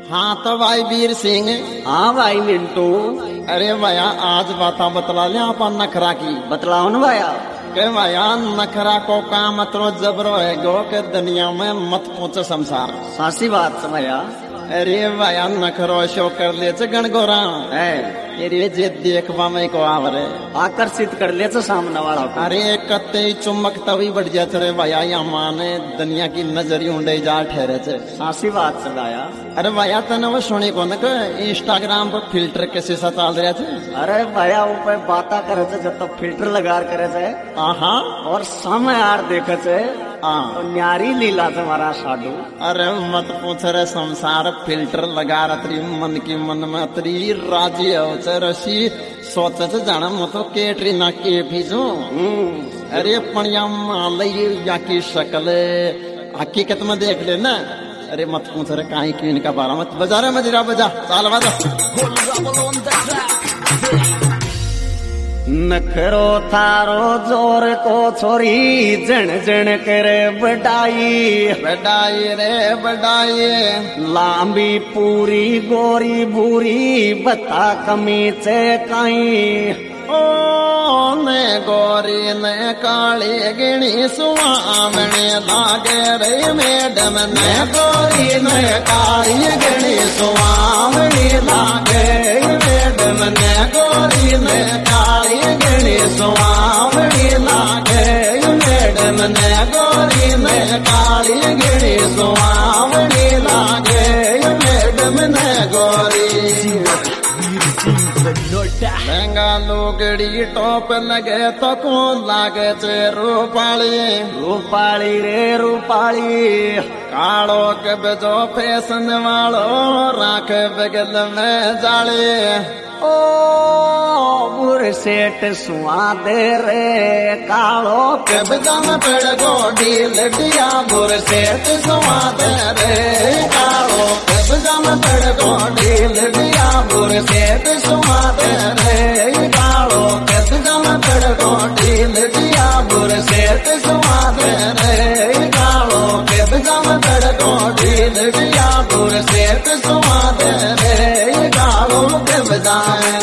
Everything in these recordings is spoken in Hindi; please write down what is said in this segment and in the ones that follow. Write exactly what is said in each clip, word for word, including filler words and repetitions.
हाँ तो भाई वीर सिंह। हाँ भाई मिंटू। अरे भैया आज बाता बतला ले आप नखरा की। बतलाओ न भैया। के भैया नखरा को काम अतरो जबरो है गो के दुनिया में मत पूछो संसार। सासी बात से भैया। अरे भैया नखरो शो कर ले गणगोरा है। अरे जे देखवा में को आवरे आकर्षित कर ले सामने वाला को। अरे कत्ते चुमक तभी बढ़ जा रे भैया या माने दुनिया की नजरी उंडे जा ठहरे छे। सासी बात से भैया। अरे भैया तने वो सुनी को न इंस्टाग्राम पर फिल्टर कैसे सा चल रहा थे। अरे भैया ऊपर बाता करे छे जब तक फिल्टर लगा करे छे। हाँ और समय यार देखे छे तो न्यारी लीला तुम्हारा साडू। अरे मत पूछ रे संसार फिल्टर लगा रही मन की मन में अतरी राजी हो रसी सोच जाना मत तो केटरीना के भीजू। अरे पणिया मालई या की शक्ल हकीकत में देख ले ना। अरे मत पूछ रे कहीं की इनका बारा मत बजा रे मजरा बजा चाल बजा। नखरो थारो जोर को छोरी जन जन करे बडाई बडाई रे बडाई। लांबी पूरी गोरी भूरी बता कमी चे काई। ओ ने गोरी ने काली गिणी सुहावने लागे रे मैडम ने गोरी ने काली गिणी सुहावने लागे मैडम ने गोरी ने काली गिणी सुहावने लागे मैडम ने गोरी ने काली गिणी सुहावने लागे मैडम ने गोरी। लहंगा लुगड़ी टॉप लगे तो कौन लागे चे रूपाली रूपाली रे रूपाली। कालो के बजो फैशन वालो राख बगल में जाले। ओ बुर सेठ सुआ दे रे कालो के बजा में पेड़ गोडी लडिया बुर सेठ सुआ दे रे कालो के बजा में पेड़ गोडी लडिया बुर सेठ सुआ दे रे कालो के बजा में पेड़ गोडी लडिया बुर सेठ सुआ दे रे कालो के बजा में पेड़ गोडी लडिया बुर सेठ सुआ दे रे कालो के बजा।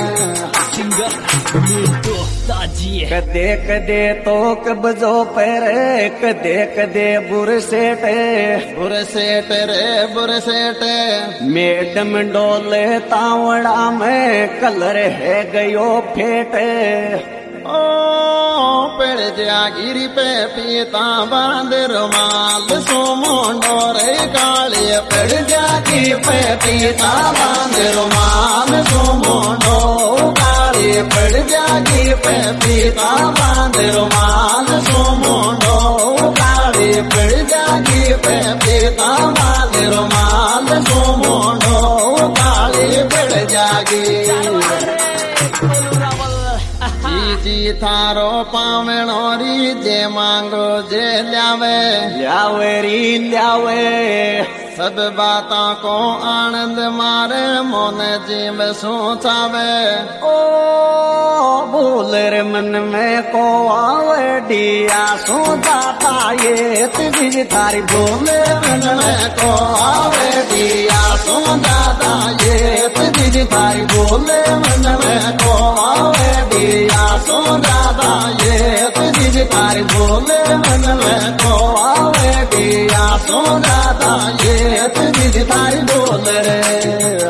कदे कदे तो कब्जो पैरे कदे कदे बुर सेठ बुर सेठ रे बुर सेठ। मैडम डोले तावड़ा में कलर है गयो फेट। ओ पेड़ जागिरी पे पीता बांध रुमाल सोमो डोरे काली। पेड़ जागिरी पे पीता बांध रुमाल सोमो डो काली। पेड़ जागिरी पे पीता बांध रुमाल सोमो डो काली। पेड़ जागिरी पे पीता बांध रुमाल सोमो डो काली। पेड़ जागी जी थारो पावणोरी जे मांगो जे ल्यावे ल्यावे री ल्यावे। सब बातों को आनंद मारे मोन जीव सोचावे। ओ भूलर मन में को आवे दिया सोचाता ये तुझी थारी। भूलर मन में को आवे दिया सोचाता ये तुझी थारी। भूलर मन में को आवे दिया सोचाता ये तुझी थारी। भूलर मन में को आवे दिया सोचाता ये तुझी थारी। बोल रे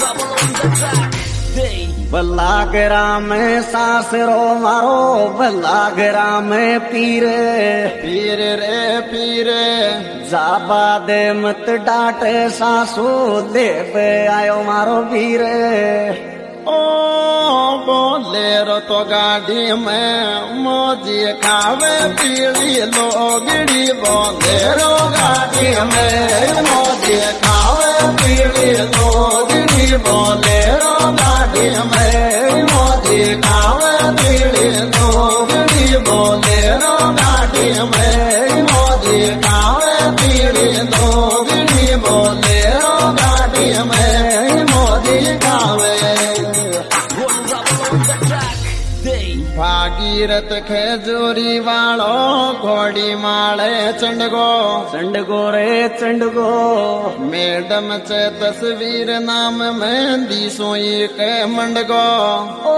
बल्लागरा में सासरो मारो बल्लागरा में पीर पीर रे पीर। जाबा दे मत डांटे सासू ले बे आयो मारो वीर। ओ बोले रो तो गाड़ी में मोजी खावे पीली लोगड़ी। बोले रो गाड़ी में मोजी खावे पीली लोगड़ी। बोले रो गाड़ी में मोजी खावे पीली लोगड़ी। बोले रो गाड़ी में मोजी खावे पीली लोगड़ी। बोले रो गाड़ी में मोजी खावे। भागी भागीरथ खेजूरी वालो घोड़ी माले चंडगो चंडगो रे चंडगो मैडम चे तस्वीर नाम मेहंदी सोई के मंडगो ओ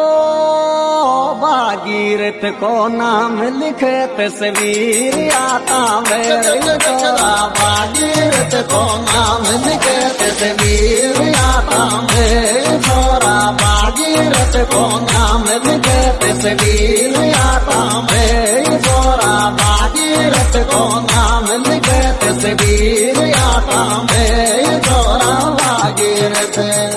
भागीरथ को नाम लिखे तस्वीर आता मेरे चला भागीरथ को नाम लिखे तस्वीर आता मेरे छोरा भागीरथ को नाम लिखे तस्वीर आता मेरे छोरा भागीरथ को नाम लिखे तस्वीर आता मेरे छोरा भागीरथ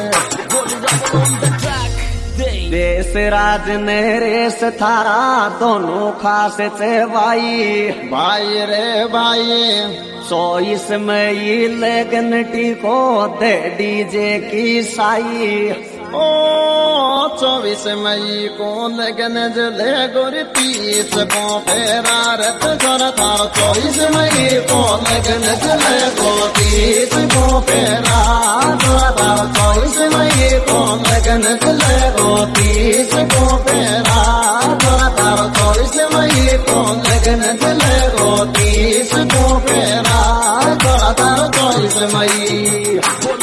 देश राज ने रेस थारा दोनों खास चे भाई भाई रे भाई सो इसमें ये लगन टीको दे डीजे की साई ओ चौबीस मई को लगन जले गोरी तीस को फेरा रथ घर थार चौबीस मई को लगन जले गो तीस को फेरा थार चौबीस मई को लगन जले गो तीस को फेरा थार चौबीस मई को लगन जले गो तीस को फेरा थार चौबीस मई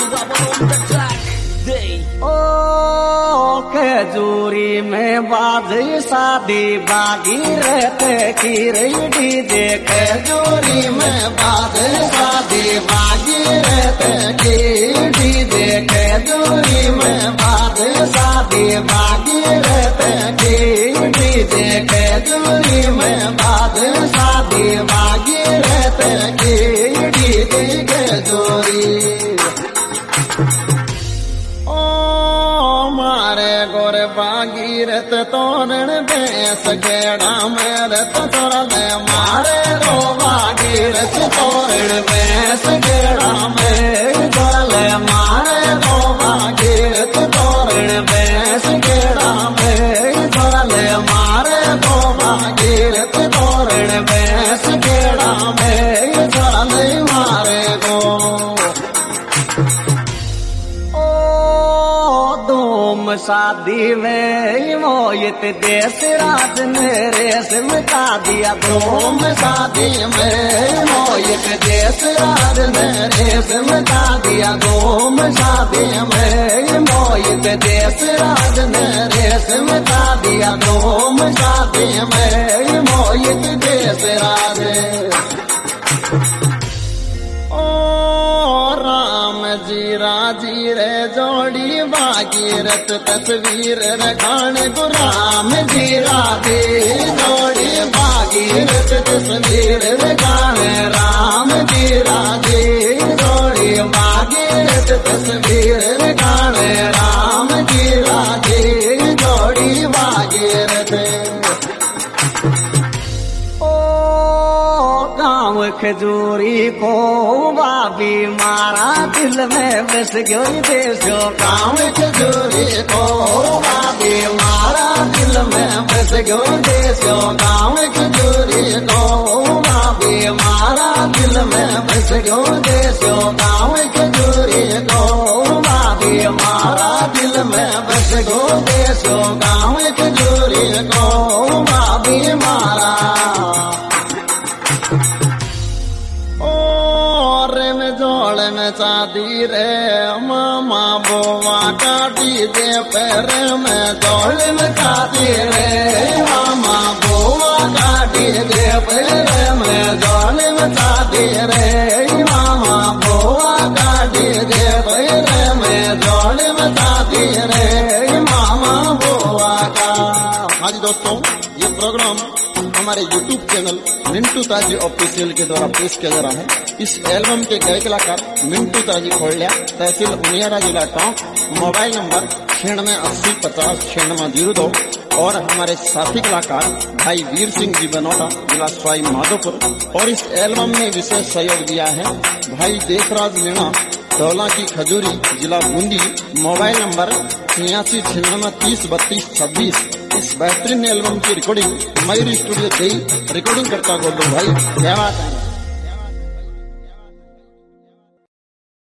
ओ खजूरी में बाजी शादी भागीरथ की रही डीजे खजूरी में बाजी शादी भागीरथ की डीजे खजूरी में बाजी शादी भागीरथ की डीजे खजूरी में बाजी शादी भागीरथ की डीजे खजूरी गोरे भागीरथ तोरण बेस गेड़ा मेरत तोरले मारे रो भागीरथ तोरण बेस गेड़ा में तोरले मारे रो भागीरथ तोरण बेस गेड़ा में तोरले मारे रो भागीरथ तोरण बेस गेड़ा में तोरले मारे गो शादी में मोहित देश राज ने रेस मिटा दिया धूम शादी में मोहित देश राज ने रेस मिटा दिया धूम शादी में मोहित देश राज ने रेस मिटा दिया धूम शादी में मोहित देश राज जी राजी रे जोड़ी भागीरथ तस्वीर रखान गुराम जी राधे जोड़ी भागीरथ तस्वीर रखान राम जी राधे जोड़ी भागीरथ तस्वीर रखान राम जी राधे जोड़ी भागीरथ खजूरी को बाबी मारा दिल में बस गई देशो गाँव खजूरी को बाबी मारा दिल में बस गई देशो गाँव खजूरी को बाबी मारा दिल में बस गई देशो गाँव खजूरी को बाबी मारा दिल में बस गई देशो गाँव खजूरी को बाबी मारा में शादी रे मामा बोवा काटी दे पैर में दौड़ में शादी रे मामा बोवा काटी दे पैर में दौड़ में शादी रे मामा बोवा काटी दे पैर में दौड़ में शादी रे मामा बोवा का। हाँ जी दोस्तों, ये प्रोग्राम हमारे यूट्यूब चैनल मिंटू ताजी ऑफिशियल के द्वारा पेश किया जा रहा है। इस एल्बम के गायक कलाकार मिंटू ताजी खोलिया, तहसील उनियारा, जिला टोंक, मोबाइल नंबर छियानवे अस्सी पचास छियानवे जीरो दो और हमारे साथी कलाकार भाई वीर सिंह जी बनौटा, जिला सवाई माधोपुर। और इस एल्बम में विशेष सहयोग दिया है भाई देशराज मीणा, दौला की खजूरी, जिला बूंदी। मोबाइल नंबर छियासी छियानवे तीस बत्तीस छब्बीस। इस बेहतरीन एल्बम की रिकॉर्डिंग मयूरी स्टूडियो दे रिकॉर्डिंग करता गोलू भाई। क्या बात है।